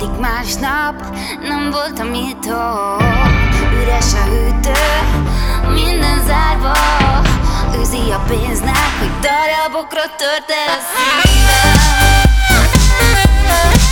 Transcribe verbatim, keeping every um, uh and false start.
Pedig másnap nem voltam itthon. Üres a hűtő, minden zárva. Őzi a pénznek, hogy darabokra tört el a szívem.